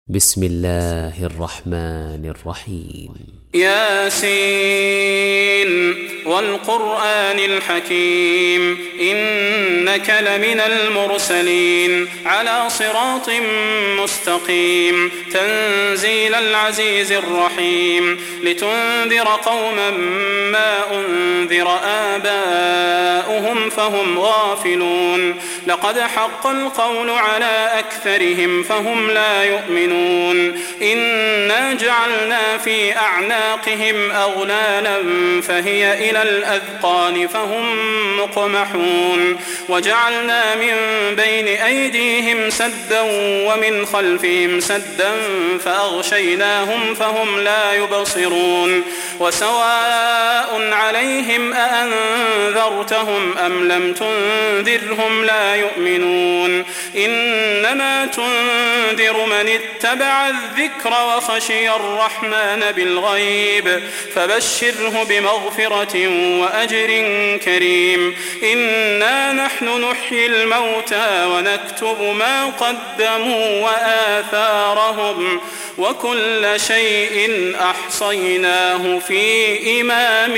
بسم الله الرحمن الرحيم. ياسين والقرآن الحكيم إنك لمن المرسلين على صراط مستقيم تنزيل العزيز الرحيم لتنذر قوما ما أنذر آباؤهم فهم غافلون لقد حق القول على أكثرهم فهم لا يؤمنون إنا جعلنا في أعناقهم أغلالا فهي إلى الأذقان فهم مقمحون وجعلنا من بين أيديهم سدا ومن خلفهم سدا فأغشيناهم فهم لا يبصرون وسواء عليهم أأنذرتهم أم لم تنذرهم لا يؤمنون إنما تنذر من اتبع الذكر وخشي الرحمن بالغيب فبشره بمغفرة وأجر كريم إنا نحن نحيي الموتى ونكتب ما قدموا وآثارهم وكل شيء أحصيناه في إمام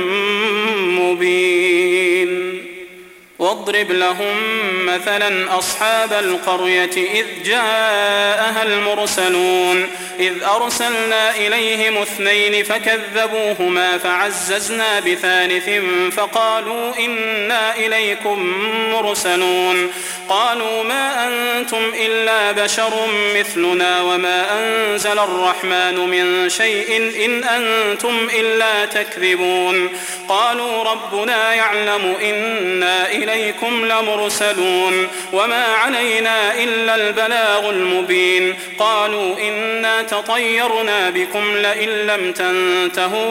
مبين واضرب لهم مثلا أصحاب القرية إذ جاءها المرسلون إذ أرسلنا إليهم 2 فكذبوهما فعززنا بثالث فقالوا إنا إليكم مرسلون قالوا ما أنتم إلا بشر مثلنا وما أنزل الرحمن من شيء إن أنتم إلا تكذبون قالوا ربنا يعلم إنا إليكم لمرسلون وما علينا إلا البلاغ المبين قالوا إنا تطيرنا بكم لئن لم تنتهوا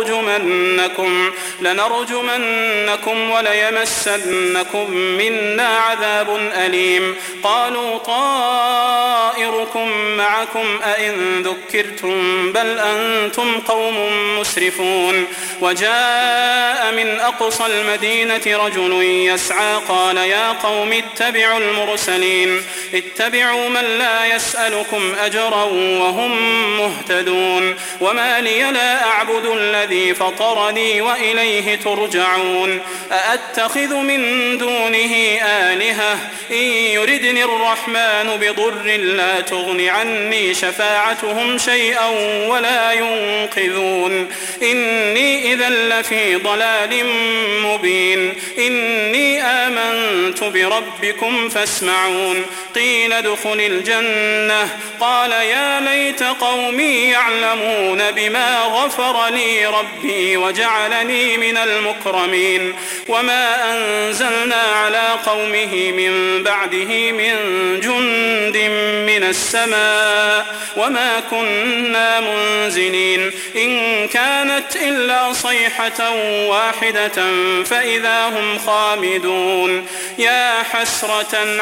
لنرجمنكم وليمسنكم منا عذاب أليم قالوا طائركم معكم أئن ذكرتم بل أنتم قوم مسرفون وجاء من أقصى المدينة رجل يسعى قال يا قوم اتبعوا المرسلين اتبعوا من لا يسألكم أجرا وهم مهتدون وما لي لا أعبد الذي فطرني وإليه ترجعون أأتخذ من دونه آلهة إن يردني الرحمن بضر لا تغن عني شفاعتهم شيئا ولا ينقذون إني إذا لفي ضلال مبين إني آمنت بربكم فاسمعون قيل ادخل الجنة قال يا ليت قومي يعلمون بما غفر لي ربي وجعلني من المكرمين وما أنزلنا على قومه من بعده من جند من السماء وما كنا منزلين إن كانت إلا صيحة واحدة فإذا هم خامدون يا حسرة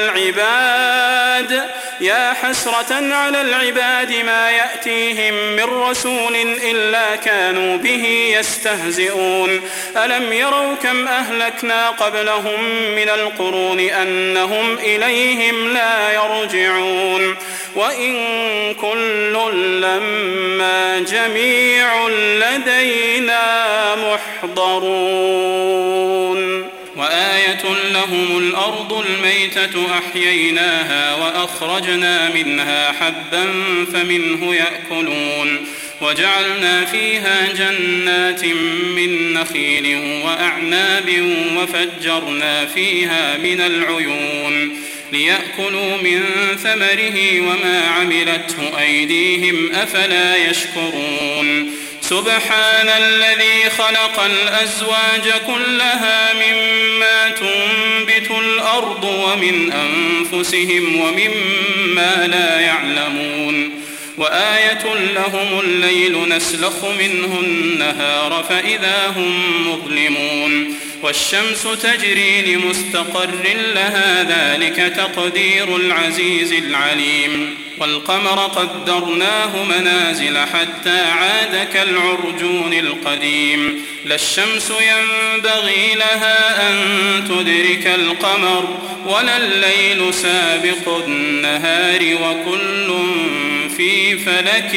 على العباد ما يأتيهم من رسول إلا كانوا به يستهزئون ألم يروا كم أهلكنا قبلهم من القرون أنهم إليهم لا يرجعون وإن كل لما جميع لدينا محضرون وآية لهم الأرض الميتة أحييناها وأخرجنا منها حبا فمنه يأكلون وجعلنا فيها جنات من نخيل وأعناب وفجرنا فيها من العيون ليأكلوا من ثمره وما عملته أيديهم أفلا يشكرون سبحان الذي خلق الأزواج كلها مما تنبت الأرض ومن أنفسهم ومما لا يعلمون وآية لهم الليل نسلخ منه النهار فإذا هم مظلمون والشمس تجري لمستقر لها ذلك تقدير العزيز العليم والقمر قدرناه منازل حتى عاد كالعرجون القديم لا الشمس ينبغي لها أن تدرك القمر ولا الليل سابق النهار وكل في فلك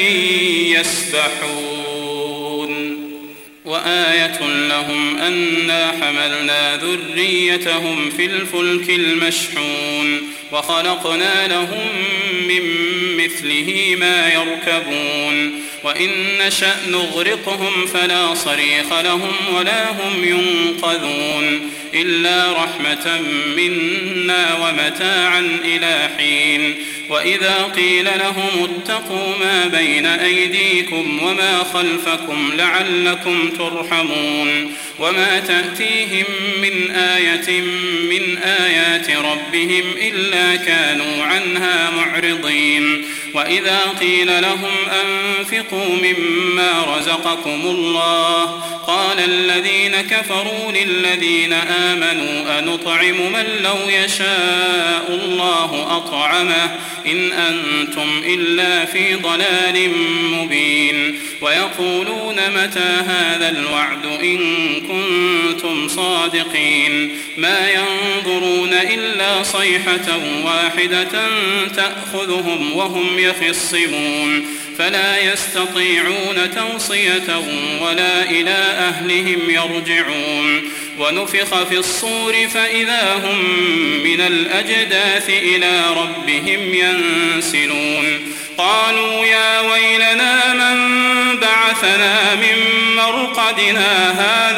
يسبحون وآية لهم أنا حملنا ذريتهم في الفلك المشحون وخلقنا لهم من مثله ما يركبون وإن نشأ نغرقهم فلا صريخ لهم ولا هم ينقذون إلا رحمة منا ومتاعا إلى حين وإذا قيل لهم اتقوا ما بين أيديكم وما خلفكم لعلكم ترحمون وما تأتيهم من آية من آيات ربهم إلا كانوا عنها معرضين وإذا قيل لهم أنفقوا مما رزقكم الله قال الذين كفروا للذين آمنوا أنطعم من لو يشاء الله أطعمه إن أنتم إلا في ضلال مبين ويقولون متى هذا الوعد إن كنتم صادقين ما ينظرون إلا صيحة واحدة تأخذهم وهم يخصمون فلا يستطيعون توصية ولا إلى أهلهم يرجعون ونفخ في الصور فإذا هم من الأجداث إلى ربهم ينسلون قالوا يا ويلنا من بعثنا من مرقدنا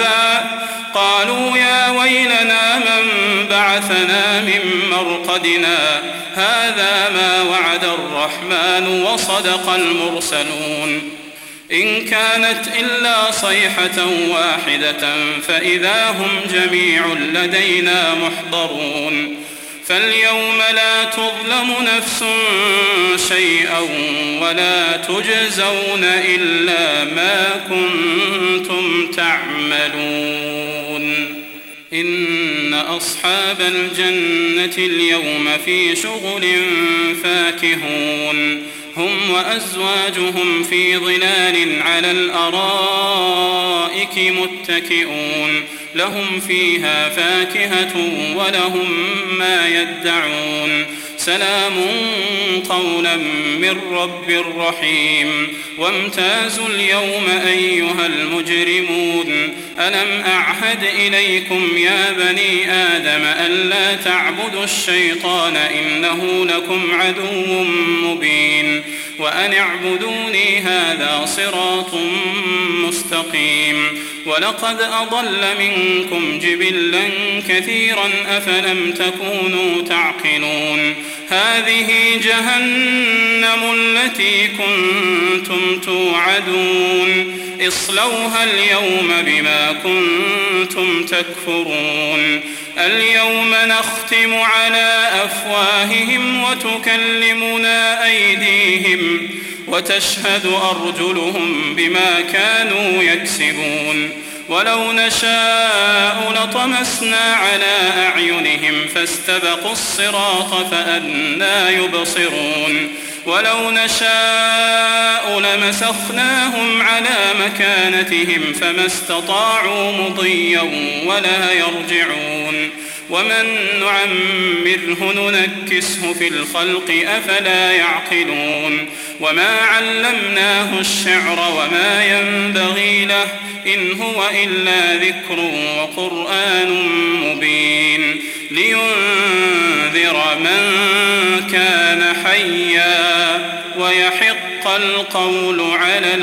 هذا ما وعد الرحمن وصدق المرسلون إن كانت إلا صيحة واحدة فإذا هم جميع لدينا محضرون فاليوم لا تظلم نفس شيئا ولا تجزون إلا ما كنتم تعملون إن أصحاب الجنة اليوم في شغل فاكهون هم وأزواجهم في ظلال على الأرائك متكئون لهم فيها فاكهة ولهم ما يدعون سلام قولا من رب رحيم وامتازوا اليوم أيها المجرمون ألم أعهد إليكم يا بني آدم ألا تعبدوا الشيطان إنه لكم عدو مبين وأن اعبدوني هذا صراط مستقيم ولقد أضل منكم جبلا كثيرا أفلم تكونوا تعقلون هذه جهنم التي كنتم توعدون اصلوها اليوم بما كنتم تكفرون اليوم نختم على أفواههم وتكلمنا أيديهم وتشهد أرجلهم بما كانوا يكسبون ولو نشاء لطمسنا على أعينهم فاستبقوا الصراط فأنى يبصرون ولو نشاء لمسخناهم على مكانتهم فما استطاعوا مضيا ولا يرجعون ومن نعمره ننكسه في الخلق أفلا يعقلون وما علمناه الشعر وما ينبغي له إن هو إلا ذكر وقرآن مبين لينذر من كان حيا ويحق القول على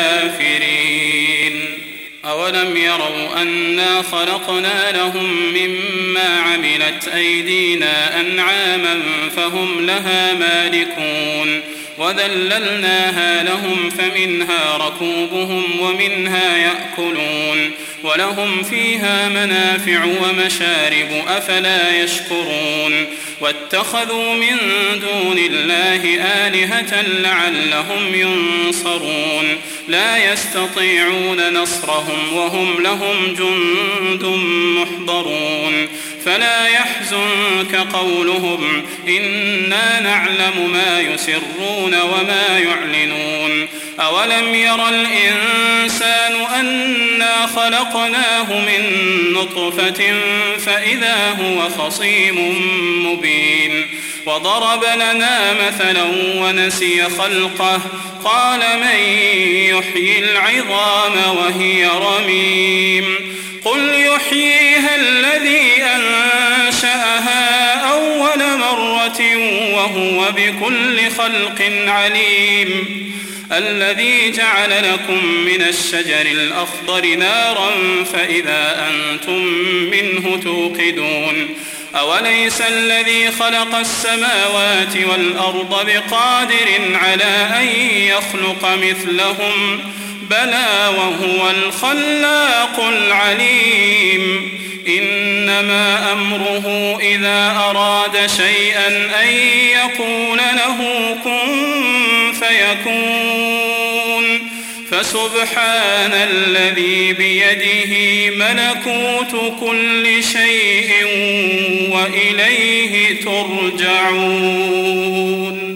الكافرين أولم يروا أنا خلقنا لهم مما عملت أيدينا أنعاما فهم لها مالكون وذللناها لهم فمنها ركوبهم ومنها يأكلون ولهم فيها منافع ومشارب أفلا يشكرون واتخذوا من دون الله آلهة لعلهم ينصرون لا يستطيعون نصرهم وهم لهم جند محضرون فلا يحزنك قولهم إنا نعلم ما يسرون وما يعلنون أولم ير الإنسان أنا خلقناه من نطفة فإذا هو خصيم مبين وضرب لنا مثلا ونسي خلقه قال من يحيي العظام وهي رميم قل يحييها الذي أنشأها أول مرة وهو بكل خلق عليم الذي جعل لكم من الشجر الأخضر نارا فإذا أنتم منه توقدون أوليس الذي خلق السماوات والأرض بقادر على أن يخلق مثلهم بلى وهو الخلاق العليم إنما أمره إذا أراد شيئا أن يقول له كن فيكون فسبحان الذي بيده ملكوت كل شيء وإليه ترجعون